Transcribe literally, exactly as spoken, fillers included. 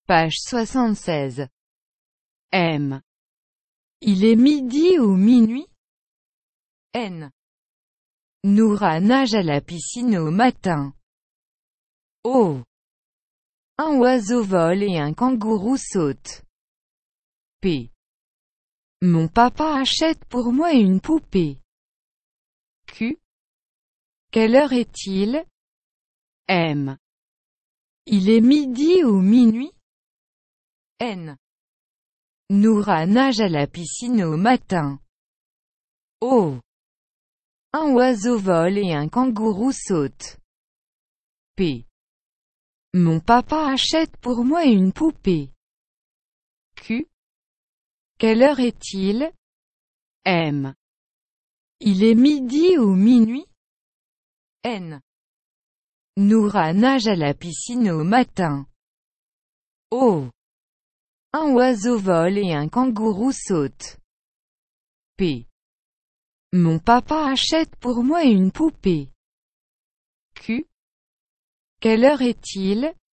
Page soixante-seize. M. Il est midi ou minuit? N. Noura nage à la piscine au matin. O. Un oiseau vole et un kangourou saute. P. Mon papa achète pour moi une poupée. Q. Quelle heure est-il? M. Il est midi ou minuit? N. Noura nage à la piscine au matin. O. Un oiseau vole et un kangourou saute. P. Mon papa achète pour moi une poupée. Q. Quelle heure est-il? M. Il est midi ou minuit? N. Noura nage à la piscine au matin. O. Un oiseau vole et un kangourou saute. P. Mon papa achète pour moi une poupée. Q. Quelle heure est-il?